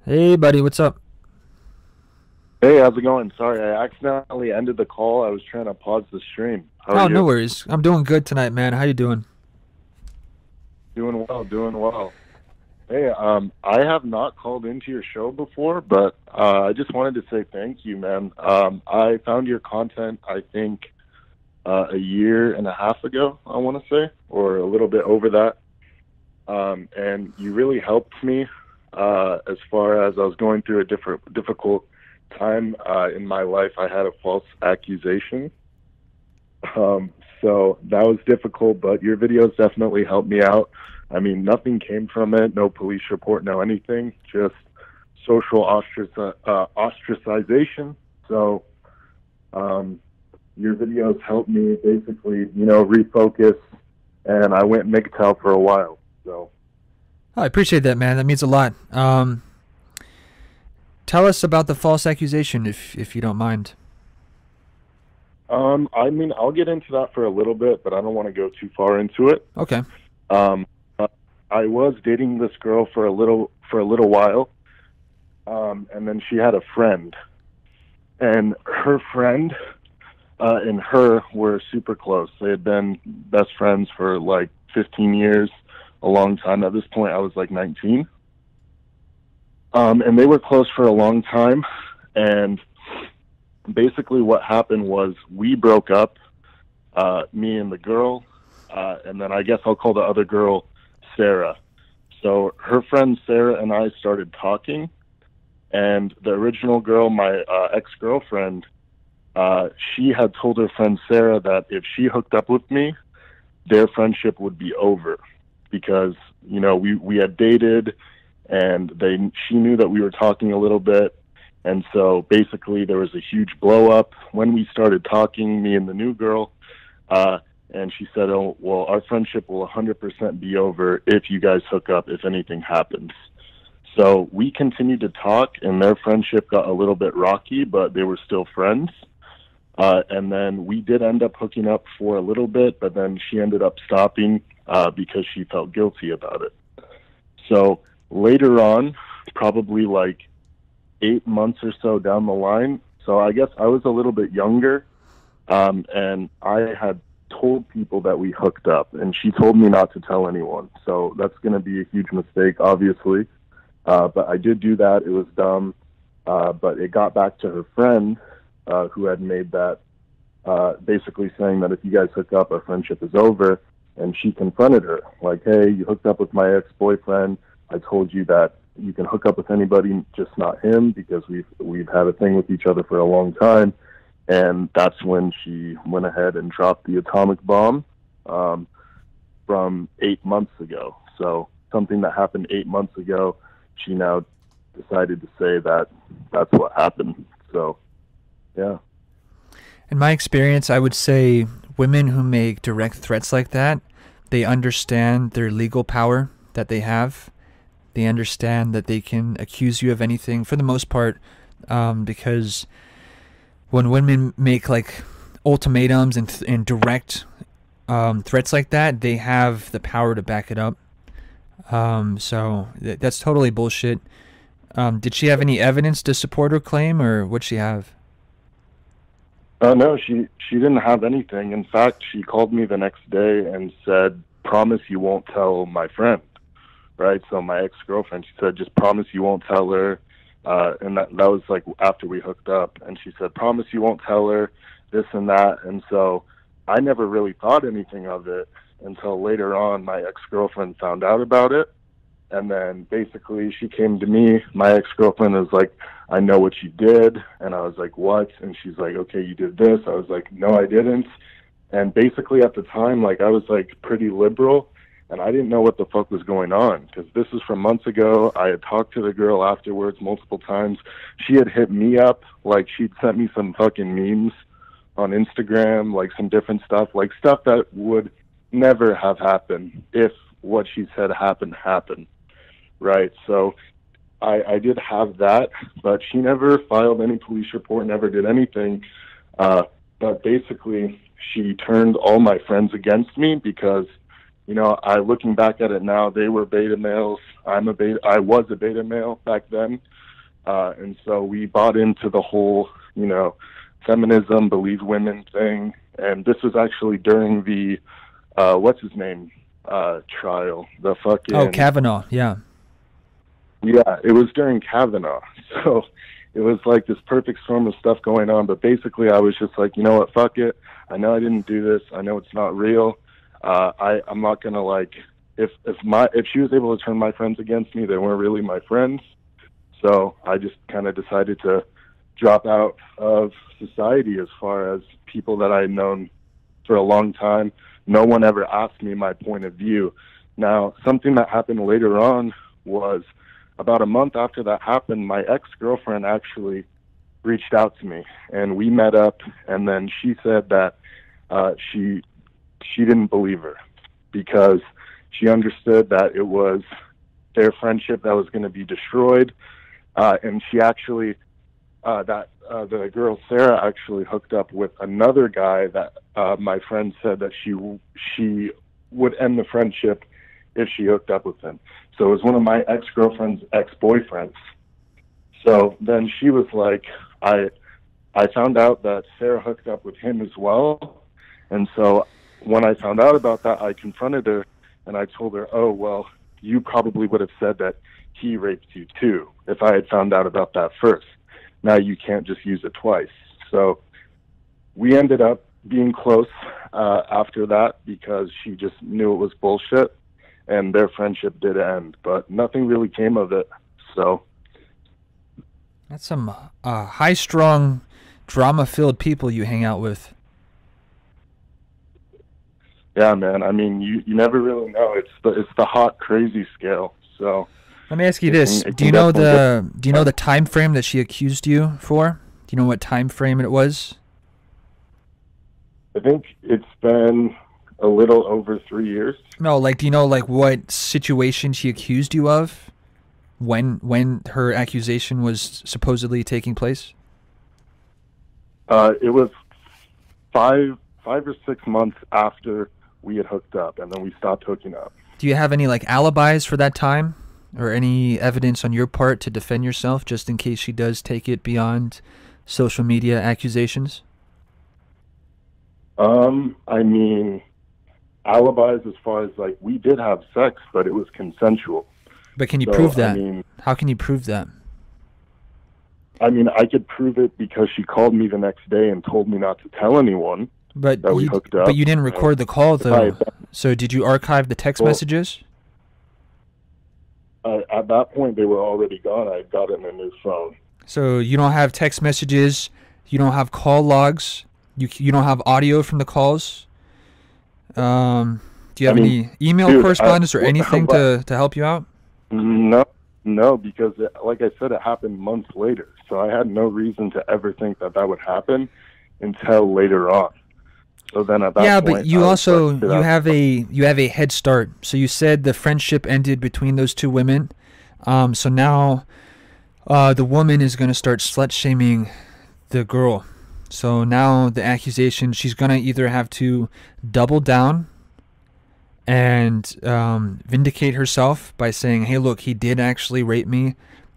Hey, buddy, what's up? Hey, how's it going? Sorry, I accidentally ended the call. I was trying to pause the stream. How are Oh, no you? worries. I'm doing good tonight, man. How you doing? Doing well, doing well. Hey, I have not called into your show before, but I just wanted to say thank you, man. I found your content, I think, a year and a half ago, I want to say, or a little bit over that. And you really helped me as far as I was going through a difficult time in my life. I had a false accusation. Um, so that was difficult, but your videos definitely helped me out. I mean, nothing came from it, no police report, no anything, just social ostracization. So um, your videos helped me basically, refocus, and I went MGTOW for a while. So Oh, I appreciate that, man. That means a lot. Tell us about the false accusation, if you don't mind. I mean, I'll get into that for a little bit, but I don't want to go too far into it. Okay. Um, I was dating this girl for a little while, and then she had a friend, and her friend and her were super close. They had been best friends for like 15 years, a long time. At this point, I was like 19, and they were close for a long time. And basically, what happened was we broke up, me and the girl, and then I guess I'll call the other girl Sarah. So her friend Sarah and I started talking, and the original girl, my ex girlfriend, she had told her friend Sarah that if she hooked up with me, their friendship would be over because we had dated, and she knew that we were talking a little bit, and so basically there was a huge blow up when we started talking, me and the new girl. And she said, "Oh, well, our friendship will 100% be over if you guys hook up, if anything happens." So we continued to talk, and their friendship got a little bit rocky, but they were still friends. And then we did end up hooking up for a little bit, but then she ended up stopping because she felt guilty about it. So later on, probably like 8 months or so down the line, so I guess I was a little bit younger, and I had told people that we hooked up, and she told me not to tell anyone. So that's going to be a huge mistake, obviously. But I did do that. It was dumb. But it got back to her friend who had made that basically saying that if you guys hook up, our friendship is over. And she confronted her, like, "Hey, you hooked up with my ex-boyfriend. I told you that you can hook up with anybody, just not him, because we've had a thing with each other for a long time." And that's when she went ahead and dropped the atomic bomb um, from 8 months ago. So something that happened 8 months ago, she now decided to say that that's what happened. So yeah. In my experience, I would say women who make direct threats like that, they understand their legal power that they have. They understand that they can accuse you of anything for the most part, because when women make like ultimatums and direct threats like that, they have the power to back it up. So that's totally bullshit. Did she have any evidence to support her claim, or what'd she have? No, she didn't have anything. In fact, she called me the next day and said, "Promise you won't tell my friend." Right? So my ex girlfriend, she said, "Just promise you won't tell her." And that was like after we hooked up, and she said, "Promise you won't tell her this and that." And so I never really thought anything of it until later on. My ex girlfriend found out about it, and then basically she came to me. My ex girlfriend was like, "I know what you did," and I was like, "What?" And she's like, "Okay, you did this." I was like, "No, I didn't." And basically at the time, like, I was like pretty liberal, and I didn't know what the fuck was going on because this was from months ago. I had talked to the girl afterwards multiple times. She had hit me up, like she'd sent me some fucking memes on Instagram, like some different stuff, like stuff that would never have happened if what she said happened, right? So I did have that, but she never filed any police report, never did anything. But basically, she turned all my friends against me because, I looking back at it now, they were beta males. I was a beta male back then. And so we bought into the whole, feminism, believe women thing. And this was actually during the, what's his name, trial. The fucking... Oh, Kavanaugh, yeah. Yeah, it was during Kavanaugh. So it was like this perfect storm of stuff going on. But basically I was just like, you know what, fuck it. I know I didn't do this. I know it's not real. I'm not going to like, if she was able to turn my friends against me, they weren't really my friends. So I just kind of decided to drop out of society as far as people that I had known for a long time. No one ever asked me my point of view. Now, something that happened later on was about a month after that happened, my ex-girlfriend actually reached out to me, and we met up, and then she said that she didn't believe her because she understood that it was their friendship that was going to be destroyed. And she actually, the girl Sarah actually hooked up with another guy that my friend said that she would end the friendship if she hooked up with him. So it was one of my ex-girlfriend's ex-boyfriends. So then she was like, I found out that Sarah hooked up with him as well. And so when I found out about that, I confronted her and I told her, oh, well, you probably would have said that he raped you too if I had found out about that first. Now you can't just use it twice. So we ended up being close after that because she just knew it was bullshit, and their friendship did end, but nothing really came of it. So that's some high-strung, drama-filled people you hang out with. Yeah, man. I mean, you never really know. It's the hot, crazy scale. So let me ask you this: Do you know the time frame that she accused you for? Do you know what time frame it was? I think it's been a little over 3 years. No, like, do you know like what situation she accused you of? When her accusation was supposedly taking place? It was five or 6 months after we had hooked up, and then we stopped hooking up. Do you have any like alibis for that time, or any evidence on your part to defend yourself, just in case she does take it beyond social media accusations? I mean, alibis as far as like we did have sex, but it was consensual. But can you prove that? How can you prove that? I mean, I could prove it because she called me the next day and told me not to tell anyone that we hooked up. But you didn't record the call, though. So did you archive the text messages? At that point, they were already gone. I had gotten a new phone. So you don't have text messages. You don't have call logs. You don't have audio from the calls. Do you have any email correspondence or anything to help you out? No, because like I said, it happened months later. So I had no reason to ever think that would happen until later on. So then at that point, yeah, but you also you have a head start. So you said the friendship ended between those two women. So now the woman is going to start slut shaming the girl. So now the accusation, she's going to either have to double down and vindicate herself by saying, hey, look, he did actually rape me.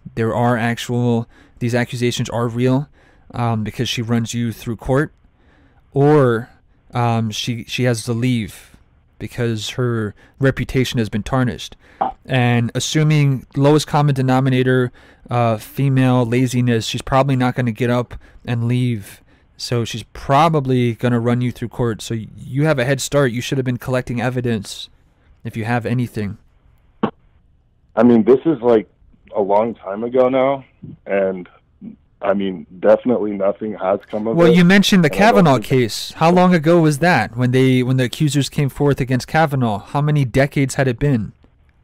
These accusations are real, because she runs you through court. Or she has to leave because her reputation has been tarnished. And assuming lowest common denominator, female laziness, she's probably not going to get up and leave. So she's probably going to run you through court. So you have a head start. You should have been collecting evidence if you have anything. I mean, this is like a long time ago now. And I mean, definitely nothing has come of it. Well, you mentioned the Kavanaugh case. How long ago was that when the accusers came forth against Kavanaugh? How many decades had it been?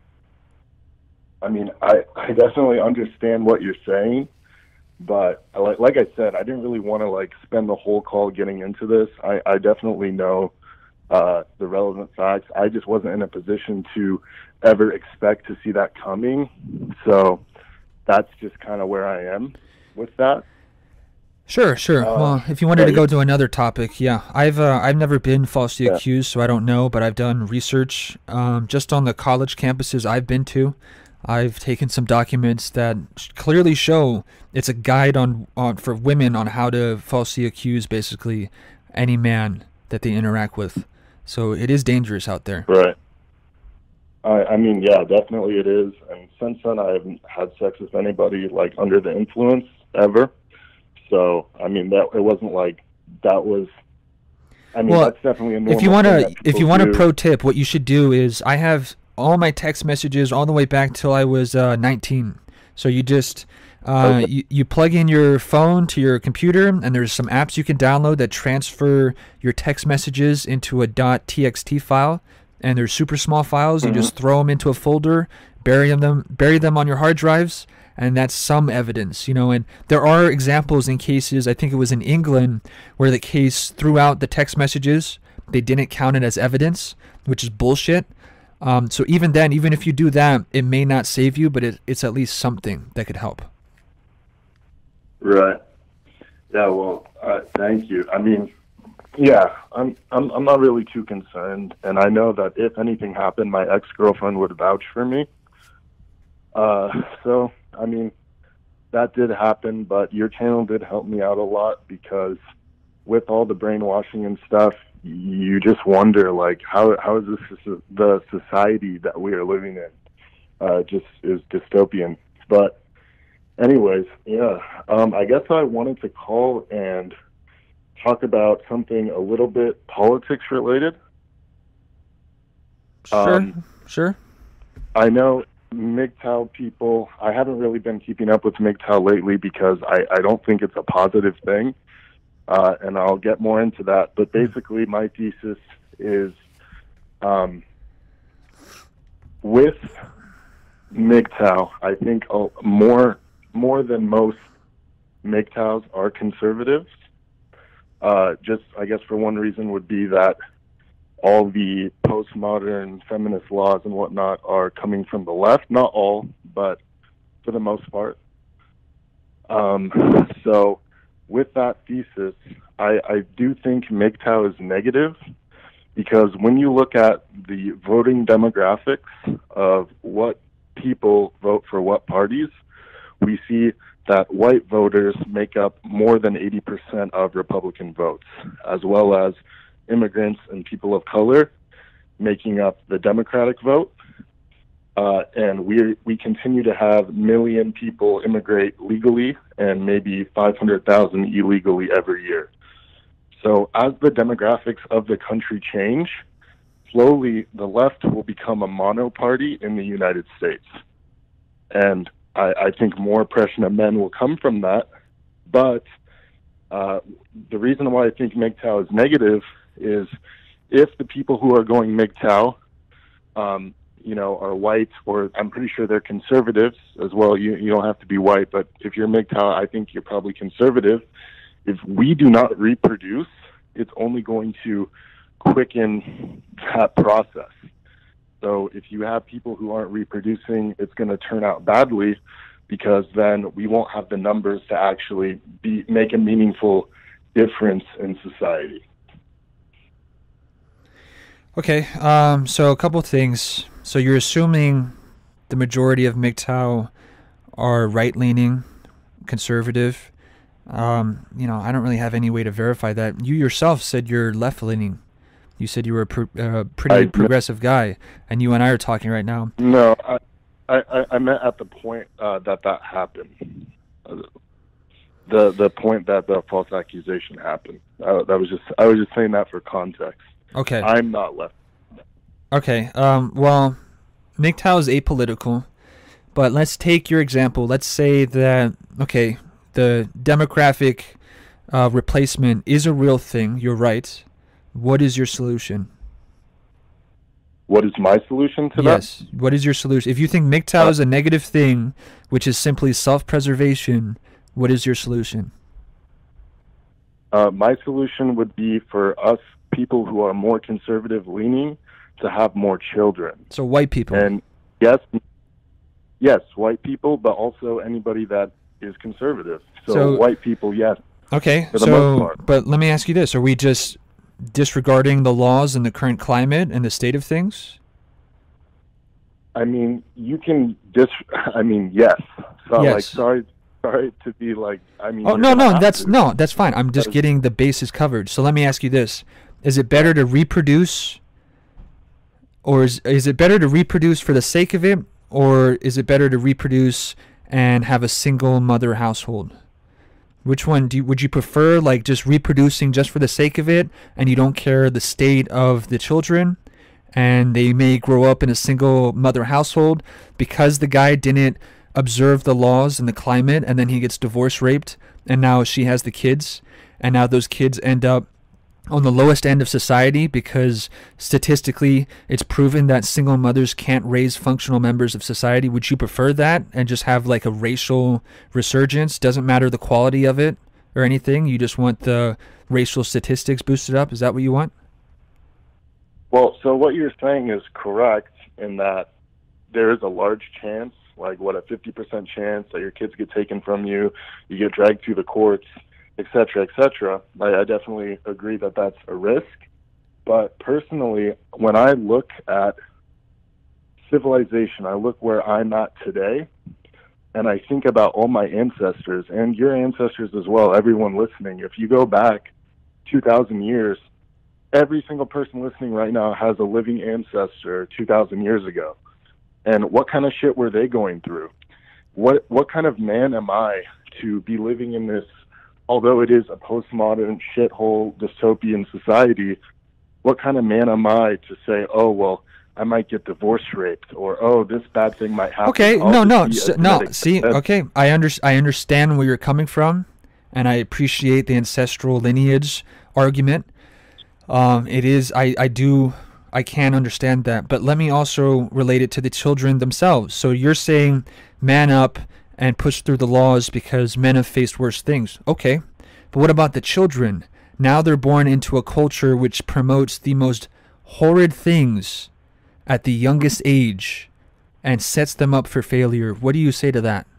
I mean, I definitely understand what you're saying. But like I said, I didn't really want to like spend the whole call getting into this. I definitely know the relevant facts. I just wasn't in a position to ever expect to see that coming. So that's just kind of where I am with that. Sure, sure. Well, if you wanted to But go to another topic, yeah, I've never been falsely yeah, accused, so I don't know, but I've done research just on the college campuses I've been to. I've taken some documents that clearly show it's a guide on for women on how to falsely accuse basically any man that they interact with. So it is dangerous out there. right. I mean, yeah, definitely it is. And since then, I haven't had sex with anybody like under the influence ever. So, I mean, that it wasn't like that was. I mean, Well, that's definitely a normal if you thing wanna that if people you want a do. pro tip, what you should do is I have all my text messages all the way back till I was 19. So you just Okay. you plug in your phone to your computer, and there's some apps you can download that transfer your text messages into a .txt file, and they're super small files. You Hmm. just throw them into a folder, bury them on your hard drives, and that's some evidence, you know. And there are examples in cases, I think it was in England, where the case threw out the text messages. They didn't count it as evidence, which is bullshit. So even then, even if you do that, it may not save you, but it's at least something that could help. Right. Yeah. Well, thank you. I mean, yeah, I'm not really too concerned, and I know that if anything happened, my ex-girlfriend would vouch for me. So, I mean, that did happen, but your channel did help me out a lot because with all the brainwashing and stuff, you just wonder, like, how is this the society that we are living in? Just is dystopian. But anyways, yeah, I guess I wanted to call and talk about something a little bit politics related. Sure, Um, sure. I know MGTOW people, I haven't really been keeping up with MGTOW lately because I don't think it's a positive thing. And I'll get more into that. But basically, my thesis is with MGTOW, I think more than most MGTOWs are conservatives. Just, I guess, for one reason would be that all the postmodern feminist laws and whatnot are coming from the left. Not all, but for the most part. So with that thesis, I do think MGTOW is negative because when you look at the voting demographics of what people vote for what parties, we see that white voters make up more than 80% of Republican votes, as well as immigrants and people of color making up the Democratic vote. And we continue to have million people immigrate legally and maybe 500,000 illegally every year. So as the demographics of the country change, slowly the left will become a mono party in the United States. And I think more oppression of men will come from that. But the reason why I think MGTOW is negative is if the people who are going MGTOW, are white, or I'm pretty sure they're conservatives as well. You don't have to be white, but if you're MGTOW, I think you're probably conservative. If we do not reproduce, it's only going to quicken that process. So if you have people who aren't reproducing, it's going to turn out badly because then we won't have the numbers to actually make a meaningful difference in society. Okay, so a couple things. So you're assuming the majority of MGTOW are right-leaning, conservative. I don't really have any way to verify that. You yourself said you're left-leaning. You said you were a pretty progressive guy, and you and I are talking right now. No, I meant at the point that happened. The point that the false accusation happened. I was just saying that for context. Okay. I'm not left. Okay. Well, MGTOW is apolitical, but let's take your example. Let's say that the demographic replacement is a real thing. You're right. What is your solution? What is my solution to that? Yes. What is your solution? If you think MGTOW is a negative thing, which is simply self-preservation, what is your solution? My solution would be for us people who are more conservative leaning to have more children. So white people. And yes, white people, but also anybody that is conservative. So white people, yes. Okay, for the most so, part. but let me ask you this. Are we just disregarding the laws and the current climate and the state of things? I mean, you can I mean, yes. So, like, Yes. sorry to be like. I mean, Oh, you're no, gonna no, have that's to. no, that's fine. I'm just Because- getting the bases covered. So let me ask you this. Is it better to reproduce, or is it better to reproduce for the sake of it, or is it better to reproduce and have a single mother household? Which one would you prefer, like just reproducing just for the sake of it and you don't care the state of the children and they may grow up in a single mother household because the guy didn't observe the laws and the climate and then he gets divorce raped and now she has the kids and now those kids end up on the lowest end of society because statistically it's proven that single mothers can't raise functional members of society? Would you prefer that and just have like a racial resurgence? Doesn't matter the quality of it or anything. You just want the racial statistics boosted up. Is that what you want? Well, so what you're saying is correct in that there is a large chance, like what, a 50% chance that your kids get taken from you, you get dragged through the courts, et cetera, et cetera. I definitely agree that that's a risk. But personally, when I look at civilization, I look where I'm at today, and I think about all my ancestors and your ancestors as well, everyone listening. If you go back 2,000 years, every single person listening right now has a living ancestor 2,000 years ago. And what kind of shit were they going through? What kind of man am I to be living in this, although it is a postmodern shithole dystopian society, what kind of man am I to say, oh, well, I might get divorce raped, or, oh, this bad thing might happen. Okay, I'll no, just no, be no. admitting See, that. okay, I understand where you're coming from, and I appreciate the ancestral lineage argument. It is, I can understand that, but let me also relate it to the children themselves. So you're saying man up and push through the laws because men have faced worse things. Okay, but what about the children? Now they're born into a culture which promotes the most horrid things at the youngest age and sets them up for failure. What do you say to that?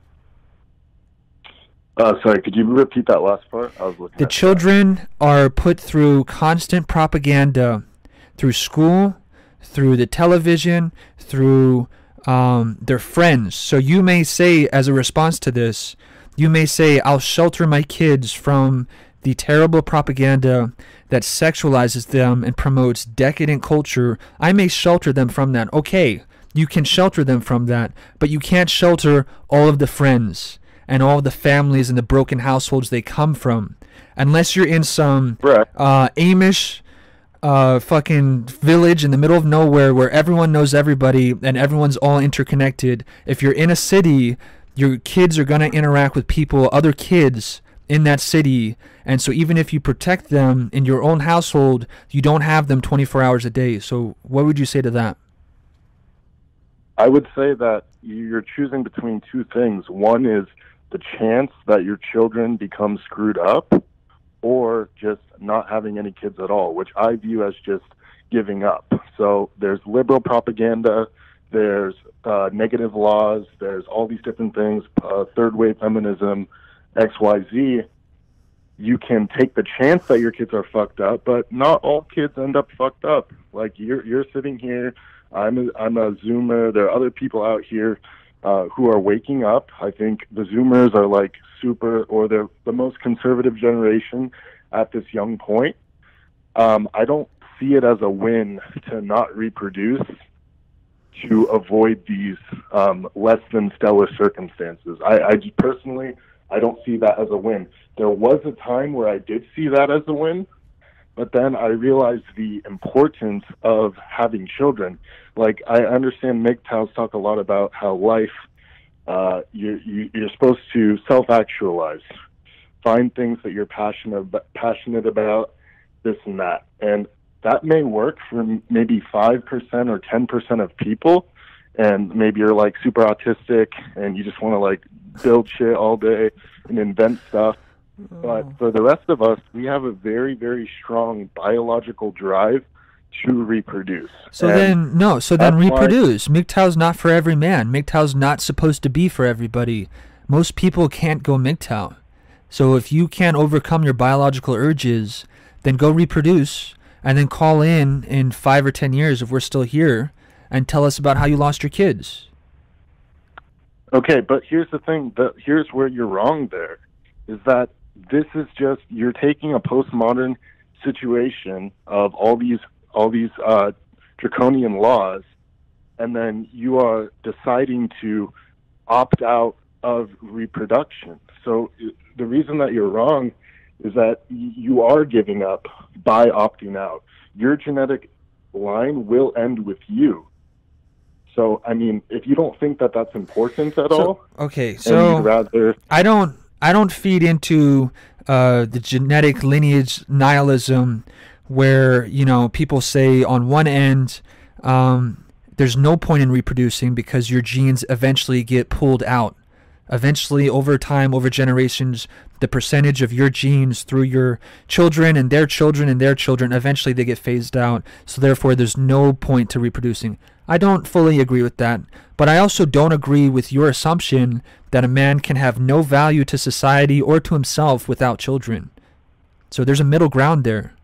Sorry, could you repeat that last part? I was looking The at children are put through constant propaganda through school, through the television, through their friends. So you may say, as a response to this, you may say, I'll shelter my kids from the terrible propaganda that sexualizes them and promotes decadent culture. I may shelter them from that. Okay, you can shelter them from that, but you can't shelter all of the friends and all of the families and the broken households they come from. Unless you're in some Right. Amish fucking village in the middle of nowhere where everyone knows everybody and everyone's all interconnected. If you're in a city, your kids are going to interact with people, other kids in that city. And so even if you protect them in your own household, you don't have them 24 hours a day. So what would you say to that? I would say that you're choosing between two things. One is the chance that your children become screwed up, or just not having any kids at all, which I view as just giving up. So there's liberal propaganda, there's negative laws, there's all these different things, third wave feminism, XYZ. You can take the chance that your kids are fucked up, but not all kids end up fucked up. Like you're sitting here, I'm a Zoomer. There are other people out here who are waking up. I think the Zoomers are like super, or they're the most conservative generation at this young point. I don't see it as a win to not reproduce to avoid these less than stellar circumstances. I just personally, I don't see that as a win. There was a time where I did see that as a win, but then I realized the importance of having children. Like, I understand MGTOWs talk a lot about how life, you're supposed to self-actualize, find things that you're passionate about, this and that. And that may work for maybe 5% or 10% of people, and maybe you're like super autistic and you just want to like build shit all day and invent stuff. But for the rest of us, we have a very, very strong biological drive to reproduce. So And then, no, so then reproduce. MGTOW's not for every man. MGTOW's not supposed to be for everybody. Most people can't go MGTOW. So if you can't overcome your biological urges, then go reproduce and then call in 5 or 10 years if we're still here and tell us about how you lost your kids. Okay, but here's the thing. Here's where you're wrong there, is that this is just, you're taking a postmodern situation of all these draconian laws, and then you are deciding to opt out of reproduction. So the reason that you're wrong is that you are giving up by opting out. Your genetic line will end with you. So, I mean, if you don't think that that's important at all, okay, and so you'd rather, I don't feed into the genetic lineage nihilism, where people say on one end there's no point in reproducing because your genes eventually get pulled out. Eventually, over time, over generations, the percentage of your genes through your children and their children and their children, eventually they get phased out. So therefore, there's no point to reproducing. I don't fully agree with that, but I also don't agree with your assumption that a man can have no value to society or to himself without children. So there's a middle ground there.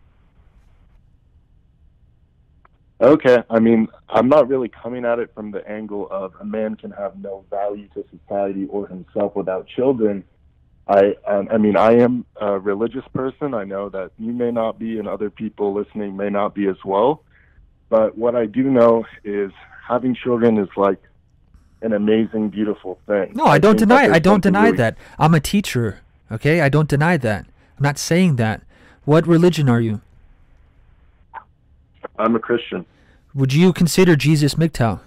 okay, I mean, I'm not really coming at it from the angle of a man can have no value to society or himself without children. I mean, I am a religious person. I know that you may not be, and other people listening may not be as well. But what I do know is having children is like an amazing, beautiful thing. No, I don't think deny. that I don't there's deny something that. I'm a teacher. Okay, I don't deny that. I'm not saying that. What religion are you? I'm a Christian. Would you consider Jesus MGTOW?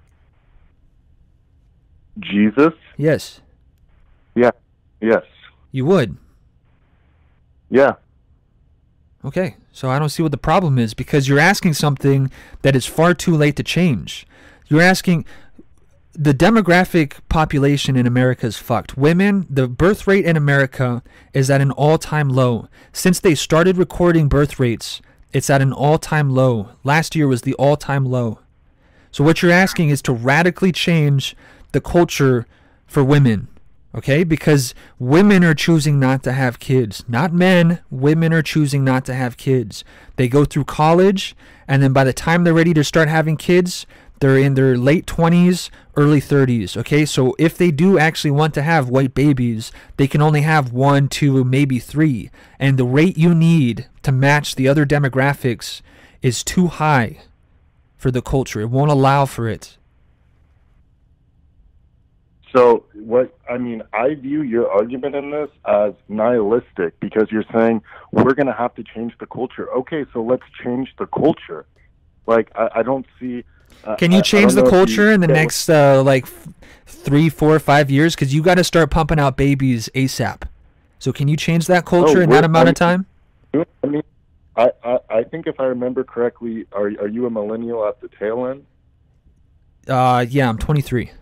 Jesus? Yes, Yeah. Yes. you would. Yeah. Okay, so I don't see what the problem is, because you're asking something that is far too late to change. You're asking, the demographic population in America is fucked. Women, the birth rate in America is at an all-time low. Since they started recording birth rates, it's at an all-time low. Last year was the all-time low. So what you're asking is to radically change the culture for women. Okay, because women are choosing not to have kids, not men. Women are choosing not to have kids. They go through college, and then by the time they're ready to start having kids, they're in their late 20s, early 30s. Okay, so if they do actually want to have white babies, they can only have 1, 2, maybe 3. And the rate you need to match the other demographics is too high for the culture. It won't allow for it. So I view your argument in this as nihilistic, because you're saying we're going to have to change the culture. Okay, so let's change the culture. Like, I don't see... Can you change the culture in the next 3, 4, 5 years? Because you got to start pumping out babies ASAP. So can you change that culture in that amount of time? I mean, I think if I remember correctly, are you a millennial at the tail end? Yeah, I'm 23.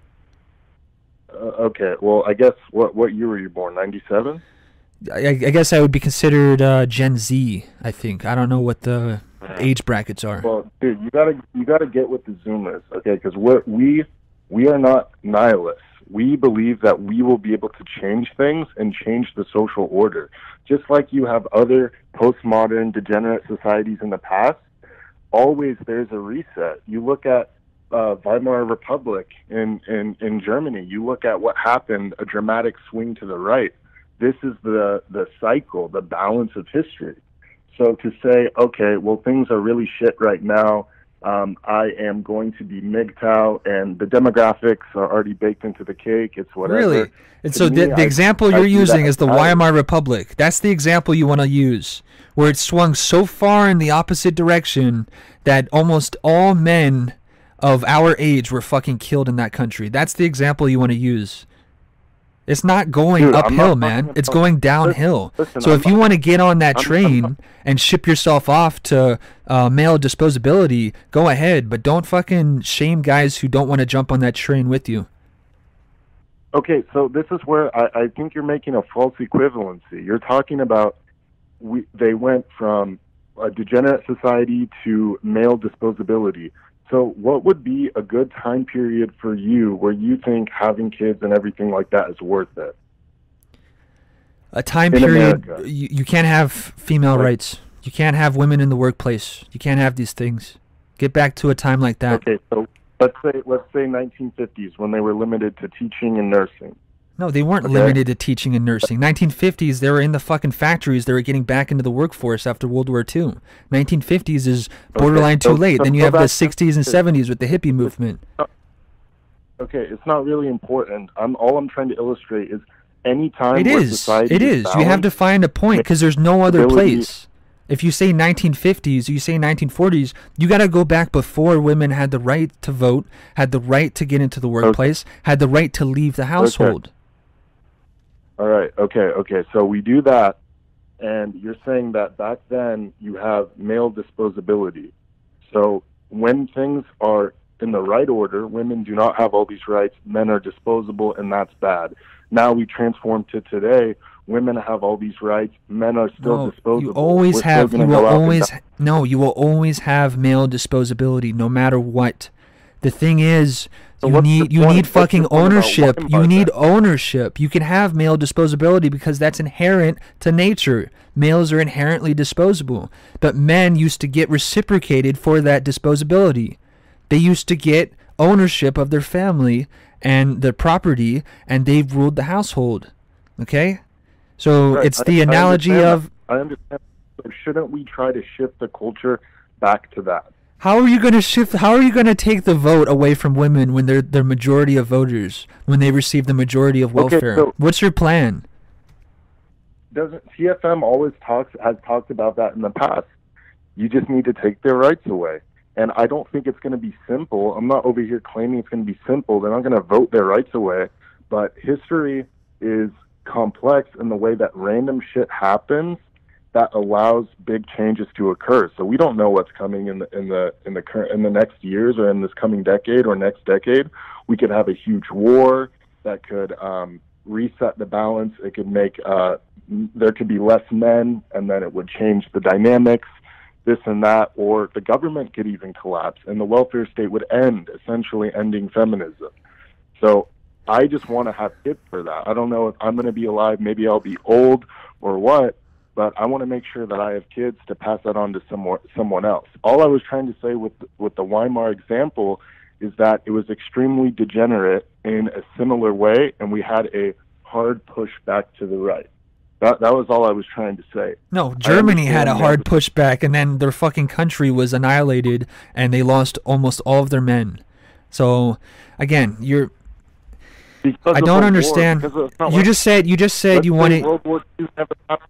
Okay, well, I guess what year were you born? 97? I guess I would be considered Gen Z, I think. I don't know what the age brackets are. Well, dude, you gotta get with the Zoomers, okay? Because we are not nihilists. We believe that we will be able to change things and change the social order. Just like you have other postmodern degenerate societies in the past, always there's a reset. You look at Weimar Republic in Germany. You look at what happened, a dramatic swing to the right. This is the cycle, the balance of history. So to say, okay, well, things are really shit right now, I am going to be MGTOW, and the demographics are already baked into the cake, it's whatever. Really? And so the example you're using is the Weimar Republic. That's the example you want to use, where it swung so far in the opposite direction that almost all men of our age were fucking killed in that country. That's the example you want to use. It's not going uphill, man. It's going downhill. Listen, so if you want to get on that train and ship yourself off to male disposability, go ahead. But don't fucking shame guys who don't want to jump on that train with you. Okay, so this is where I think you're making a false equivalency. You're talking about they went from a degenerate society to male disposability. So what would be a good time period for you where you think having kids and everything like that is worth it? a time in period. America. You can't have female Like- rights. You can't have women in the workplace. You can't have these things. Get back to a time like that. Okay, so let's say 1950s when they were limited to teaching and nursing. No, they weren't Okay. limited to teaching and nursing. 1950s, they were in the fucking factories. They were getting back into the workforce after World War II. 1950s is borderline so- too late. so Then you go have the back- 60s and 70s with the hippie movement. Okay, it's not really important. All I'm trying to illustrate is any time It where is. society It is. You have to balanced, find a point because there's no other ability- place. If you say 1950s, you say 1940s, you got to go back before women had the right to vote, had the right to get into the workplace, had the right to leave the household. All right. Okay. So we do that, and you're saying that back then you have male disposability. So when things are in the right order, women do not have all these rights. Men are disposable, and that's bad. Now we transform to today. Women have all these rights. Men are still No, disposable. you always We're still have. You gonna will go out and always. die. No, you will always have male disposability, no matter what. The thing is, So you what's the need point? fucking What's the point about ownership. Walmart You need then? ownership. You can have male disposability because that's inherent to nature. Males are inherently disposable, but men used to get reciprocated for that disposability. They used to get ownership of their family and their property, and they ruled the household. Okay, so Right, it's the I analogy understand of. that. I understand. So shouldn't we try to shift the culture back to that? How are you going to shift? How are you going to take the vote away from women when they're the majority of voters, when they receive the majority of Okay, welfare? so- What's your plan? Doesn't CFM has talked about that in the past? You just need to take their rights away. And I don't think it's going to be simple. I'm not over here claiming it's going to be simple. They're not going to vote their rights away. But history is complex in the way that random shit happens that allows big changes to occur. So we don't know what's coming in the next years or in this coming decade or next decade. We could have a huge war that could reset the balance. It could make there could be less men, and then it would change the dynamics, this and that, or the government could even collapse, and the welfare state would end, essentially ending feminism. So I just want to have kids for that. I don't know if I'm going to be alive. Maybe I'll be old or what, but I want to make sure that I have kids to pass that on to someone else. All I was trying to say with the Weimar example is that it was extremely degenerate in a similar way, and we had a hard push back to the right. That was all I was trying to say. No, Germany had a understand hard that- pushback, and then their fucking country was annihilated, and they lost almost all of their men. So, again, Because I of don't the war, understand. because it's not You like- just said you let's say you wanted. World War II never happened.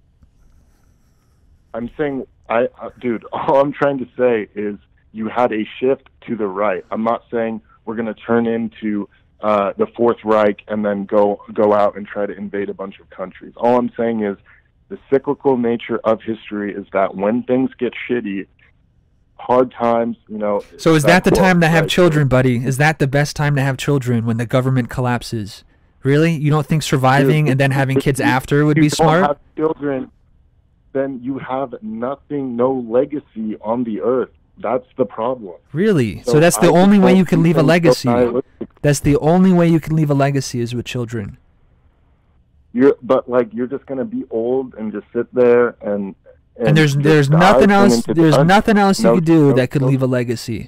I'm saying, dude, all I'm trying to say is you had a shift to the right. I'm not saying we're going to turn into the Fourth Reich and then go out and try to invade a bunch of countries. All I'm saying is the cyclical nature of history is that when things get shitty, hard times, So is that the time to have right? children, buddy? Is that the best time to have children when the government collapses? Really? You don't think surviving Dude, and then having if kids you- after would if be you don't smart? have children, then you have nothing, no legacy on the earth. That's the problem. Really? So that's the I only just way don't you can see leave a things so legacy. nihilistic. That's the only way you can leave a legacy is with children. You're just gonna be old and just sit there and And there's just die, nothing turn else into there's dust. nothing else you No- could do no that could leave a children. legacy.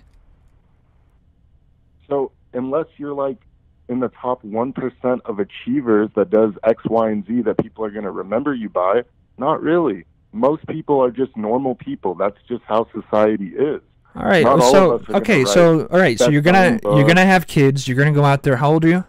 So unless you're like in the top 1% of achievers that does X, Y, and Z that people are gonna remember you by, not really. Most people are just normal people. That's just how society is. All right. Not all So of us are gonna okay. write So all right. So that you're gonna song, you're gonna have kids. You're gonna go out there. How old are you?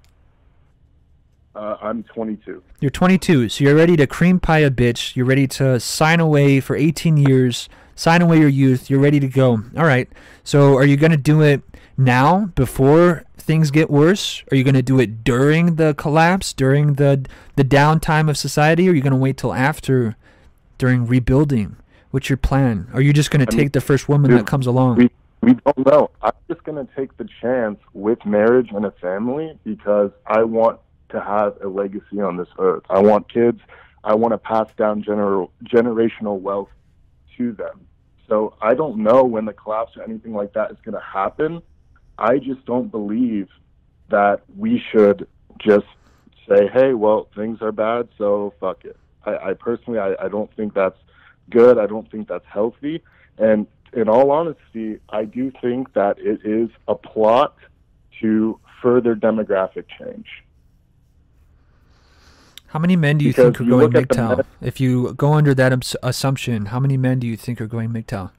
I'm 22. You're 22. So you're ready to cream pie a bitch. You're ready to sign away for 18 years. Sign away your youth. You're ready to go. All right. So are you gonna do it now before things get worse? Are you gonna do it during the collapse, during the downtime of society? Or are you gonna wait till after, during rebuilding? What's your plan? Are you just gonna I mean, take the first woman dude, that comes along? We don't know. I'm just going to take the chance with marriage and a family because I want to have a legacy on this earth. I want kids. I want to pass down generational wealth to them. So I don't know when the collapse or anything like that is going to happen. I just don't believe that we should just say, hey, well, things are bad, so fuck it. I personally, I don't think that's good. I don't think that's healthy. And in all honesty, I do think that it is a plot to further demographic change. How many men do you Because think are you going look at the MGTOW? men- If you go under that assumption, how many men do you think are going MGTOW?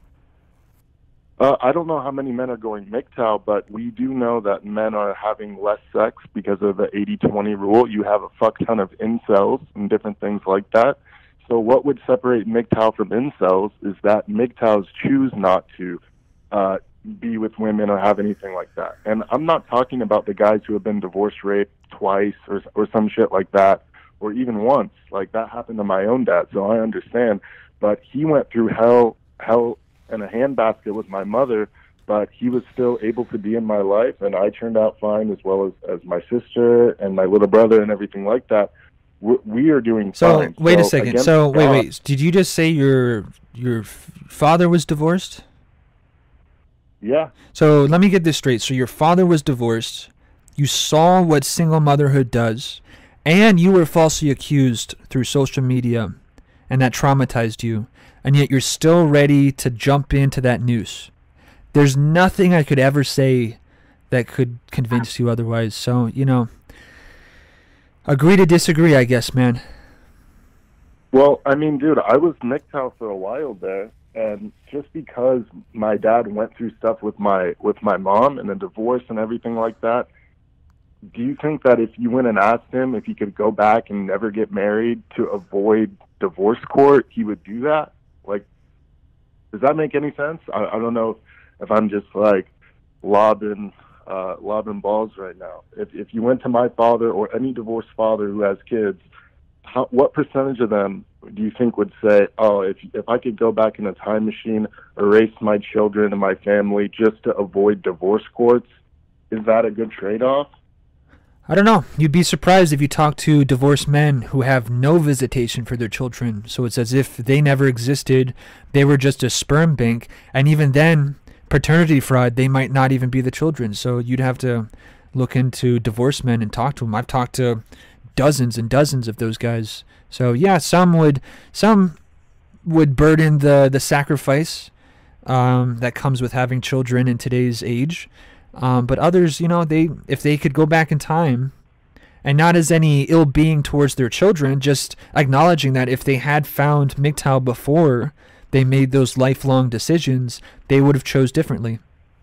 I don't know how many men are going MGTOW, but we do know that men are having less sex because of the 80-20 rule. You have a fuck ton of incels and different things like that. So what would separate MGTOW from incels is that MGTOWs choose not to be with women or have anything like that. And I'm not talking about the guys who have been divorced, raped twice or some shit like that, or even once. Like, that happened to my own dad, so I understand. But he went through hell in a handbasket with my mother, but he was still able to be in my life, and I turned out fine, as well as my sister and my little brother and everything like that. We are doing fine. So wait a second. against So God- wait. Did you just say your father was divorced? Yeah, So let me get this straight. So your father was divorced. You saw what single motherhood does, and you were falsely accused through social media, and that traumatized you. And yet you're still ready to jump into that noose. There's nothing I could ever say that could convince you otherwise. So, agree to disagree, I guess, man. well, I mean, dude, I was MGTOW for a while there, and just because my dad went through stuff with my mom and a divorce and everything like that, do you think that if you went and asked him if he could go back and never get married to avoid divorce court, he would do that? Like, does that make any sense? I don't know if I'm just like lobbing balls right now. If you went to my father or any divorced father who has kids, what percentage of them do you think would say, oh, if I could go back in a time machine, erase my children and my family just to avoid divorce courts, is that a good trade-off? I don't know. You'd be surprised if you talk to divorced men who have no visitation for their children. So it's as if they never existed. They were just a sperm bank. And even then, paternity fraud, they might not even be the children. So you'd have to look into divorced men and talk to them. I've talked to dozens and dozens of those guys. So yeah, some would burden the sacrifice that comes with having children in today's age. But others, if they could go back in time, and not as any ill being towards their children, just acknowledging that if they had found MGTOW before they made those lifelong decisions, they would have chose differently.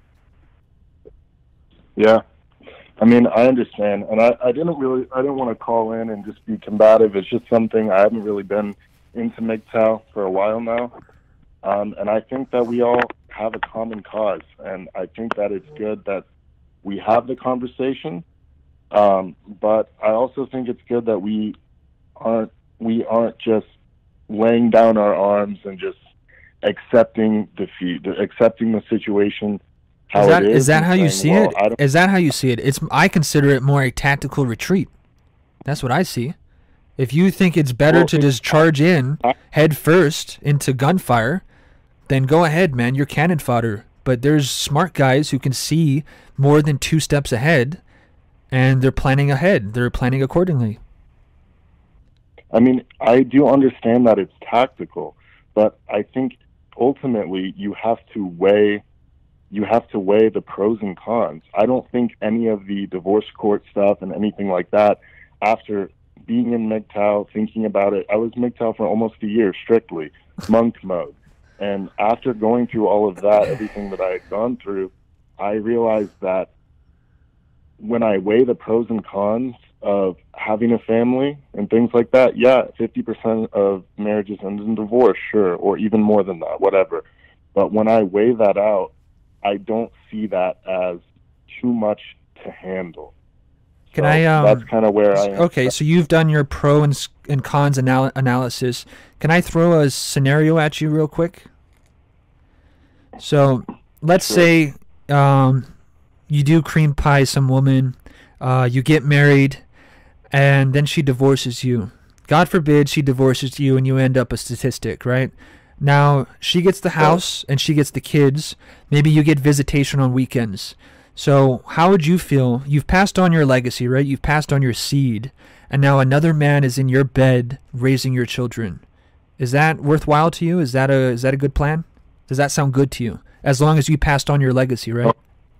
Yeah. I mean, I understand, and I didn't want to call in and just be combative. It's just something I haven't really been into MGTOW for a while now, and I think that we all have a common cause, and I think that it's good that we have the conversation, but I also think it's good that we aren't just laying down our arms and just accepting defeat, accepting the situation. Is that how you see it? Is that how you see it? I consider it more a tactical retreat. That's what I see. If you think it's better to just charge in head first into gunfire, then go ahead, man. You're cannon fodder. But there's smart guys who can see more than 2 steps ahead, and they're planning ahead. They're planning accordingly. I mean, I do understand that it's tactical, but I think ultimately you have to weigh the pros and cons. I don't think any of the divorce court stuff and anything like that, after being in MGTOW, thinking about it, I was MGTOW for almost a year, strictly, monk mode. And after going through all of that, everything that I had gone through, I realized that when I weigh the pros and cons of having a family and things like that, yeah, 50% of marriages end in divorce, sure, or even more than that, whatever. But when I weigh that out, I don't see that as too much to handle. Can I? That's kind of where I am. Okay, so you've done your pro and cons analysis. Can I throw a scenario at you real quick? So let's say you do cream pie some woman, you get married, and then she divorces you. God forbid she divorces you and you end up a statistic, right? Now, she gets the house and she gets the kids. Maybe you get visitation on weekends. So how would you feel? You've passed on your legacy, right? You've passed on your seed, and now another man is in your bed raising your children. Is that worthwhile to you? Is that a good plan? Does that sound good to you? As long as you passed on your legacy, right?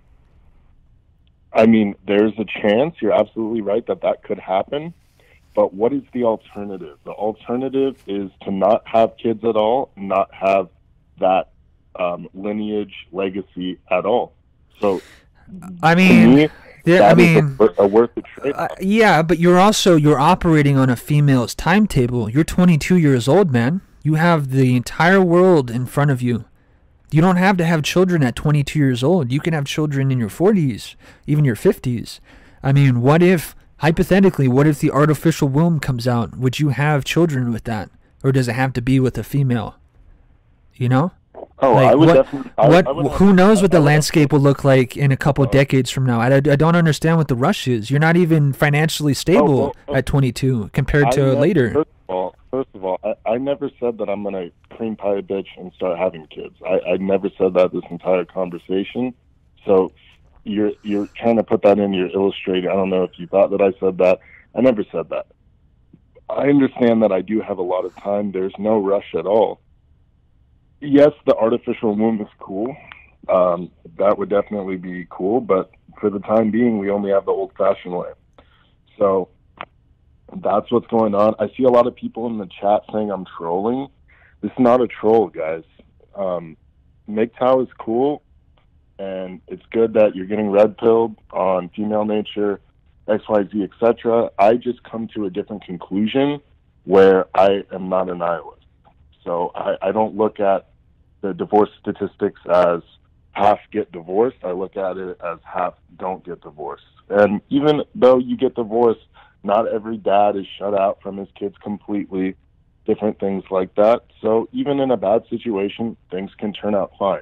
I mean, there's a chance. You're absolutely right that could happen. But what is the alternative? The alternative is to not have kids at all, not have that lineage legacy at all. So, I mean, me, a worth the trade. Yeah, but you're operating on a female's timetable. You're 22 years old, man. You have the entire world in front of you. You don't have to have children at 22 years old. You can have children in your 40s, even your 50s. I mean, hypothetically, what if the artificial womb comes out? Would you have children with that? Or does it have to be with a female? You know? Oh, like, I would definitely. Who knows what the landscape will look like in a couple decades from now? I don't understand what the rush is. You're not even financially stable at 22 compared to later. First of all, I never said that I'm going to cream pie a bitch and start having kids. I never said that this entire conversation. So you're trying to put that in, you're illustrating. I don't know if you thought that I said that. I never said that. I understand that I do have a lot of time. There's no rush at all. Yes, the artificial womb is cool. That would definitely be cool, but for the time being, we only have the old-fashioned way. So that's what's going on. I see a lot of people in the chat saying I'm trolling. This is not a troll, guys. MGTOW is cool, and it's good that you're getting red-pilled on female nature, XYZ, etc. I just come to a different conclusion where I am not a nihilist. So I don't look at the divorce statistics as half get divorced. I look at it as half don't get divorced. And even though you get divorced, not every dad is shut out from his kids completely, different things like that. So even in a bad situation, things can turn out fine.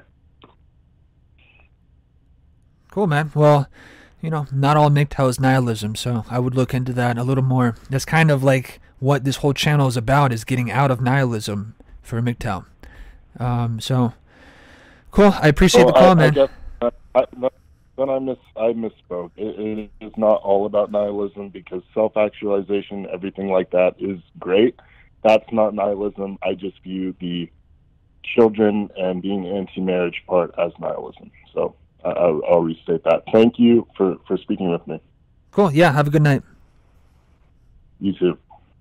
Cool, man. Well, not all MGTOW is nihilism, so I would look into that a little more. That's kind of like what this whole channel is about, is getting out of nihilism for MGTOW. So cool. I appreciate the call, man. I misspoke. It is not all about nihilism, because self-actualization, everything like that is great. That's not nihilism. I just view the children and being anti-marriage part as nihilism. So I'll restate that. Thank you for speaking with me. Cool. Yeah. Have a good night. You too.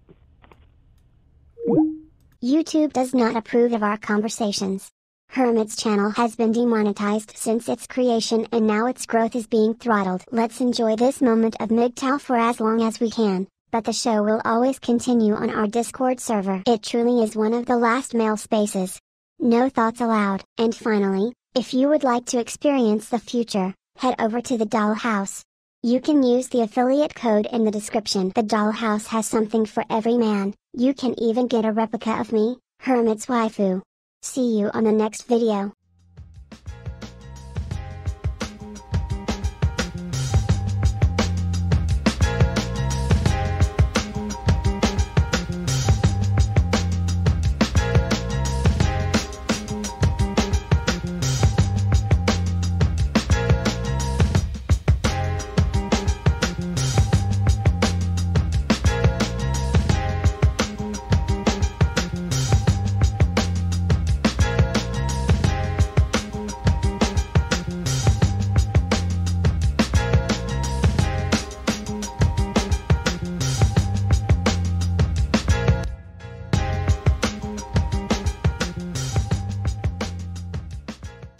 YouTube does not approve of our conversations. Hermit's channel has been demonetized since its creation, and now its growth is being throttled. Let's enjoy this moment of MGTOW for as long as we can, but the show will always continue on our Discord server. It truly is one of the last male spaces. No thoughts allowed. And finally, if you would like to experience the future, head over to the Dollhouse. You can use the affiliate code in the description. The Dollhouse has something for every man. You can even get a replica of me, Hermit's waifu. See you on the next video.